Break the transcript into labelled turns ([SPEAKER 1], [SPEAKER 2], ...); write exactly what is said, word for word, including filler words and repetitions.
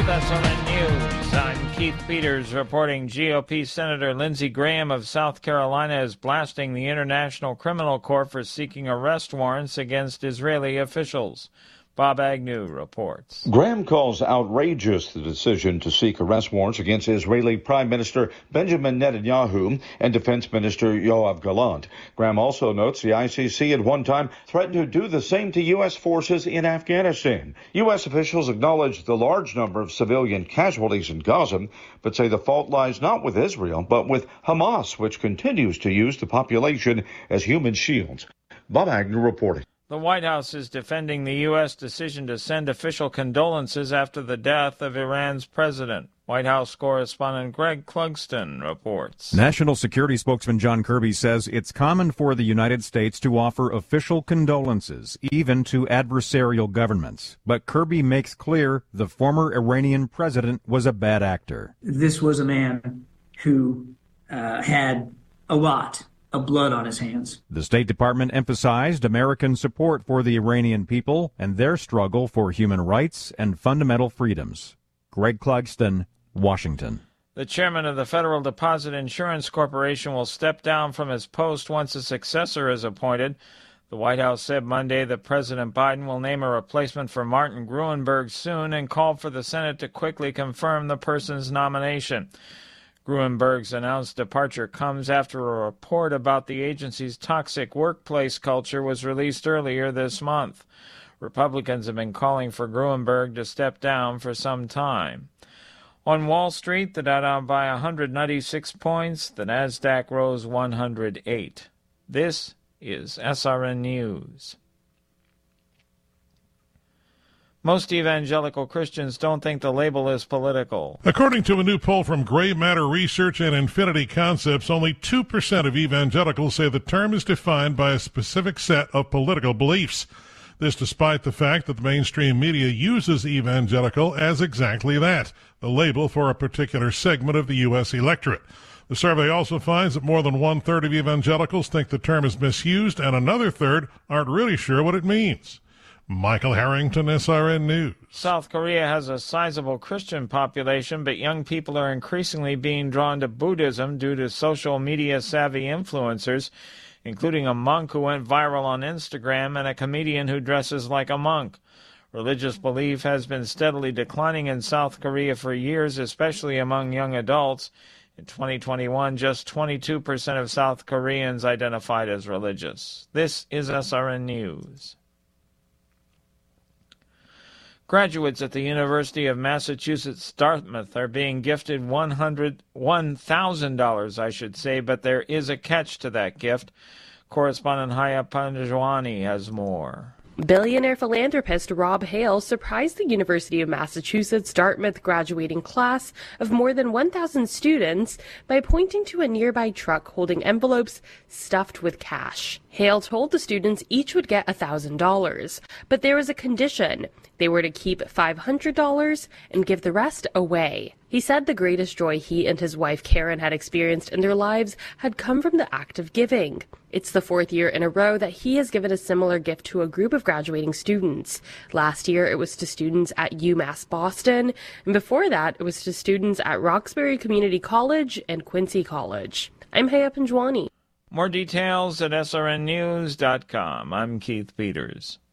[SPEAKER 1] with S R N News. I'm Keith Peters reporting G O P Senator Lindsey Graham of South Carolina is blasting the International Criminal Court for seeking arrest warrants against Israeli officials. Bob Agnew reports.
[SPEAKER 2] Graham calls outrageous the decision to seek arrest warrants against Israeli Prime Minister Benjamin Netanyahu and Defense Minister Yoav Gallant. Graham also notes the I C C at one time threatened to do the same to U S forces in Afghanistan. U S officials acknowledge the large number of civilian casualties in Gaza, but say the fault lies not with Israel, but with Hamas, which continues to use the population as human shields. Bob Agnew reporting.
[SPEAKER 1] The White House is defending the U S decision to send official condolences after the death of Iran's president. White House correspondent Greg Clugston reports.
[SPEAKER 3] National Security spokesman John Kirby says it's common for the United States to offer official condolences, even to adversarial governments. But Kirby makes clear the former Iranian president was a bad actor.
[SPEAKER 4] This was a man who uh, had a lot of blood on his hands.
[SPEAKER 3] The State Department emphasized American support for the Iranian people and their struggle for human rights and fundamental freedoms. Greg Clugston, Washington.
[SPEAKER 1] The chairman of the Federal Deposit Insurance Corporation will step down from his post once a successor is appointed. The White House said Monday that President Biden will name a replacement for Martin Gruenberg soon and called for the Senate to quickly confirm the person's nomination. Gruenberg's announced departure comes after a report about the agency's toxic workplace culture was released earlier this month. Republicans have been calling for Gruenberg to step down for some time. On Wall Street, the Dow down by one hundred ninety-six points. The Nasdaq rose one hundred eight. This is S R N News. Most evangelical Christians don't think the label is political.
[SPEAKER 5] According to a new poll from Gray Matter Research and Infinity Concepts, only two percent of evangelicals say the term is defined by a specific set of political beliefs. This despite the fact that the mainstream media uses evangelical as exactly that, the label for a particular segment of the U S electorate. The survey also finds that more than one-third of evangelicals think the term is misused, and another third aren't really sure what it means. Michael Harrington, S R N News.
[SPEAKER 1] South Korea has a sizable Christian population, but young people are increasingly being drawn to Buddhism due to social media-savvy influencers, including a monk who went viral on Instagram and a comedian who dresses like a monk. Religious belief has been steadily declining in South Korea for years, especially among young adults. In twenty twenty-one, just twenty-two percent of South Koreans identified as religious. This is S R N News. Graduates at the University of Massachusetts Dartmouth are being gifted one hundred one thousand dollars, I should say, but there is a catch to that gift. Correspondent Haya Panjwani has more.
[SPEAKER 6] Billionaire philanthropist Rob Hale surprised the University of Massachusetts Dartmouth graduating class of more than one thousand students by pointing to a nearby truck holding envelopes stuffed with cash. Hale told the students each would get one thousand dollars, but there was a condition. They were to keep five hundred dollars and give the rest away. He said the greatest joy he and his wife Karen had experienced in their lives had come from the act of giving. It's the fourth year in a row that he has given a similar gift to a group of graduating students. Last year it was to students at UMass Boston, and before that it was to students at Roxbury Community College and Quincy College. I'm Haya Panjwani.
[SPEAKER 1] More details at S R N news dot com. I'm Keith Peters.